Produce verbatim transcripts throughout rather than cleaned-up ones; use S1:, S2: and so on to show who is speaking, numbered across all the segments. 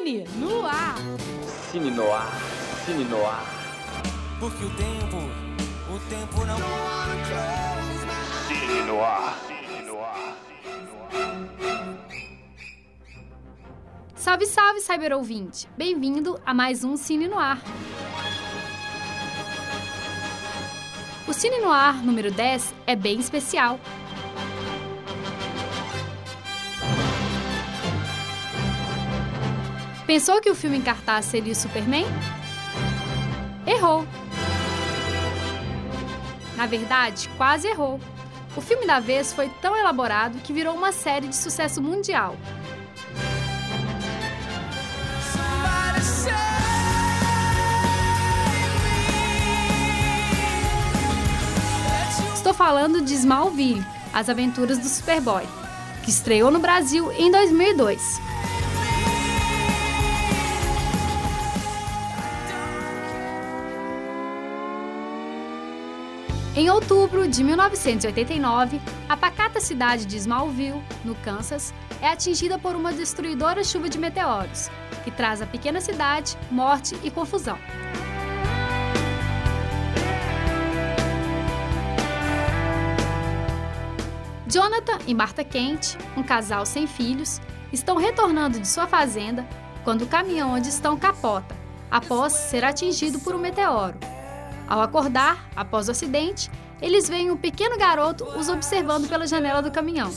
S1: Cine no ar.
S2: Cine no ar, Cine no ar.
S3: Porque o tempo, o tempo não...
S2: Cine no ar, Cine no ar, Cine no ar.
S1: Salve, salve, cyberouvinte! Bem-vindo a mais um Cine no ar. O Cine no ar número dez é bem especial. Pensou que o filme em cartaz seria o Superman? Errou! Na verdade, quase errou. O filme da vez foi tão elaborado que virou uma série de sucesso mundial. Estou falando de Smallville, As Aventuras do Superboy, que estreou no Brasil em dois mil e dois. Em outubro de mil novecentos e oitenta e nove, a pacata cidade de Smallville, no Kansas, é atingida por uma destruidora chuva de meteoros, que traz à pequena cidade morte e confusão. Jonathan e Martha Kent, um casal sem filhos, estão retornando de sua fazenda quando o caminhão onde estão capota, após ser atingido por um meteoro. Ao acordar, após o acidente, eles veem um pequeno garoto os observando pela janela do caminhão.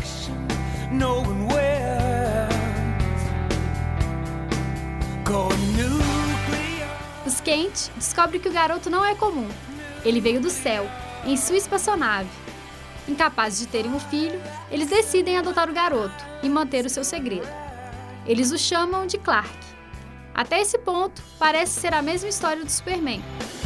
S1: Os Kent descobrem que o garoto não é comum. Ele veio do céu, em sua espaçonave. Incapazes de terem um filho, eles decidem adotar o garoto e manter o seu segredo. Eles o chamam de Clark. Até esse ponto, parece ser a mesma história do Superman.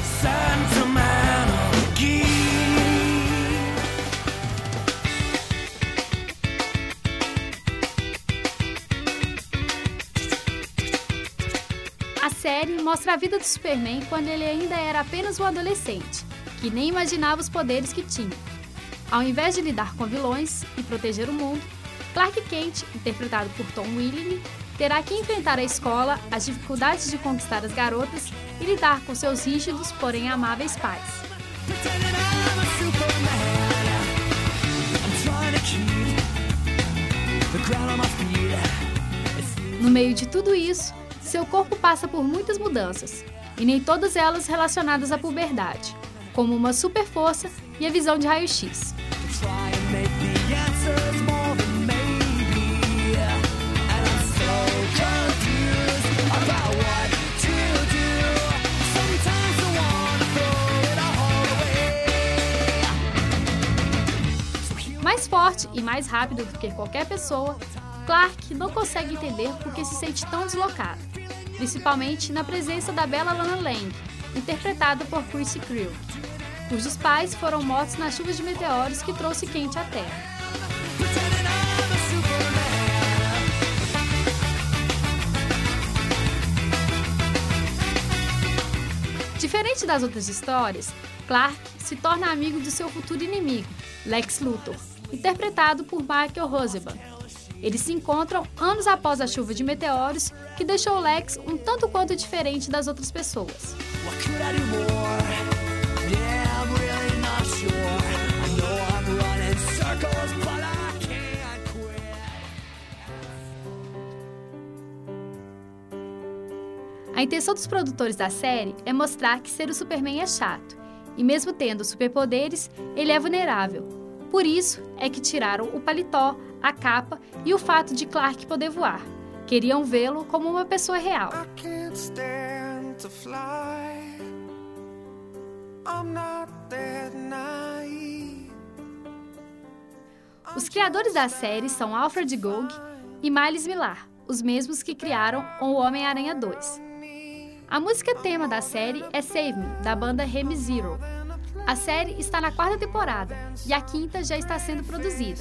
S1: A série mostra a vida do Superman quando ele ainda era apenas um adolescente, que nem imaginava os poderes que tinha. Ao invés de lidar com vilões e proteger o mundo, Clark Kent, interpretado por Tom Welling, terá que enfrentar a escola, as dificuldades de conquistar as garotas e lidar com seus rígidos, porém amáveis pais. No meio de tudo isso, seu corpo passa por muitas mudanças, e nem todas elas relacionadas à puberdade, como uma super força e a visão de raio-x. Mais forte e mais rápido do que qualquer pessoa, Clark não consegue entender por que se sente tão deslocado, principalmente na presença da bela Lana Lang, interpretada por Chrissy Creel, cujos pais foram mortos nas chuvas de meteoros que trouxe Kent à Terra. Diferente das outras histórias, Clark se torna amigo de seu futuro inimigo, Lex Luthor, interpretado por Michael Rosenbaum. Eles se encontram anos após a chuva de meteoros, que deixou Lex um tanto quanto diferente das outras pessoas. A intenção dos produtores da série é mostrar que ser o Superman é chato, e mesmo tendo superpoderes, ele é vulnerável. Por isso é que tiraram o paletó, a capa e o fato de Clark poder voar. Queriam vê-lo como uma pessoa real. Os criadores da série são Alfred Gough e Miles Millar, os mesmos que criaram o Homem-Aranha dois. A música tema da série é Save Me, da banda Remy Zero. A série está na quarta temporada e a quinta já está sendo produzida.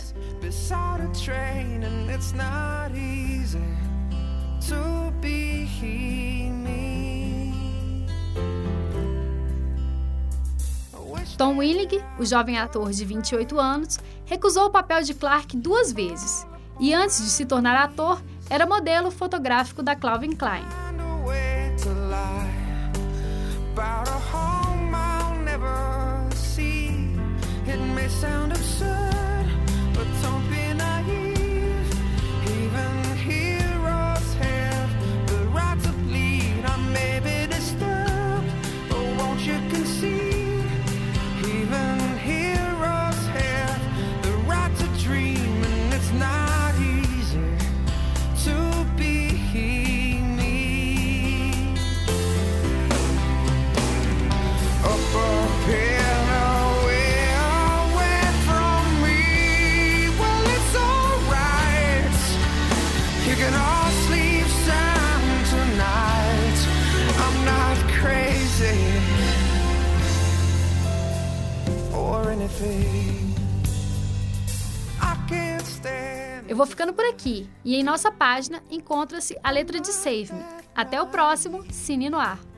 S1: Tom Welling, o jovem ator de vinte e oito anos, recusou o papel de Clark duas vezes e antes de se tornar ator, era modelo fotográfico da Calvin Klein. Eu vou ficando por aqui e em nossa página encontra-se a letra de Save Me. Até o próximo Cine no Ar.